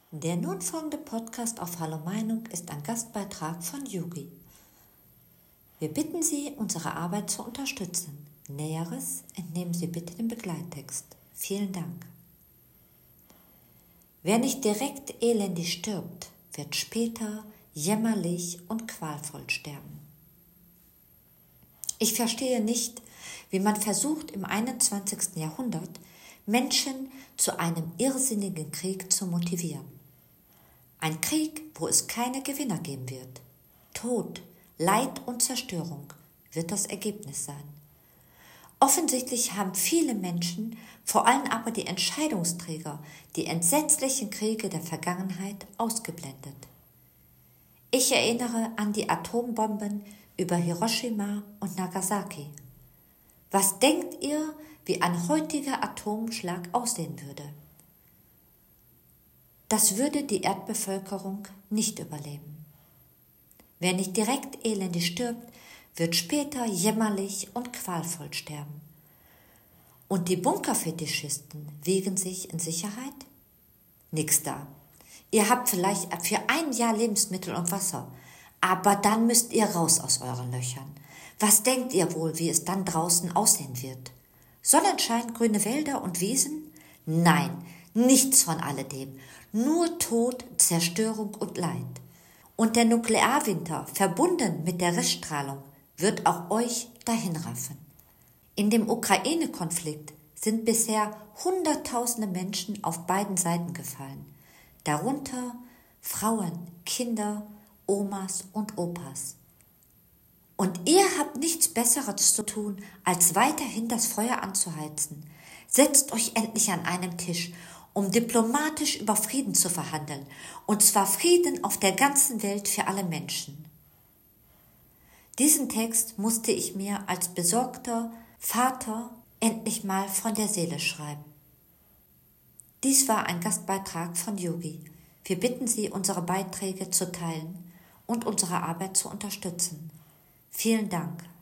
Der nun folgende Podcast auf Hallo Meinung ist ein Gastbeitrag von Yogi. Wir bitten Sie, unsere Arbeit zu unterstützen. Näheres entnehmen Sie bitte dem Begleittext. Vielen Dank. Wer nicht direkt elendig stirbt, wird später jämmerlich und qualvoll sterben. Ich verstehe nicht, wie man versucht, im 21. Jahrhundert Menschen zu einem irrsinnigen Krieg zu motivieren. Ein Krieg, wo es keine Gewinner geben wird. Tod, Leid und Zerstörung wird das Ergebnis sein. Offensichtlich haben viele Menschen, vor allem aber die Entscheidungsträger, die entsetzlichen Kriege der Vergangenheit ausgeblendet. Ich erinnere an die Atombomben über Hiroshima und Nagasaki. Was denkt ihr, wie ein heutiger Atomschlag aussehen würde? Das würde die Erdbevölkerung nicht überleben. Wer nicht direkt elendig stirbt, wird später jämmerlich und qualvoll sterben. Und die Bunkerfetischisten wiegen sich in Sicherheit? Nix da. Ihr habt vielleicht für ein Jahr Lebensmittel und Wasser, aber dann müsst ihr raus aus euren Löchern. Was denkt ihr wohl, wie es dann draußen aussehen wird? Sonnenschein, grüne Wälder und Wiesen? Nein, nichts von alledem. Nur Tod, Zerstörung und Leid. Und der Nuklearwinter, verbunden mit der Reststrahlung, wird auch euch dahinraffen. In dem Ukraine-Konflikt sind bisher Hunderttausende Menschen auf beiden Seiten gefallen. Darunter Frauen, Kinder, Omas und Opas. Und ihr habt nichts Besseres zu tun, als weiterhin das Feuer anzuheizen. Setzt euch endlich an einem Tisch, um diplomatisch über Frieden zu verhandeln, und zwar Frieden auf der ganzen Welt für alle Menschen. Diesen Text musste ich mir als besorgter Vater endlich mal von der Seele schreiben. Dies war ein Gastbeitrag von Yogi. Wir bitten Sie, unsere Beiträge zu teilen und unsere Arbeit zu unterstützen. Vielen Dank.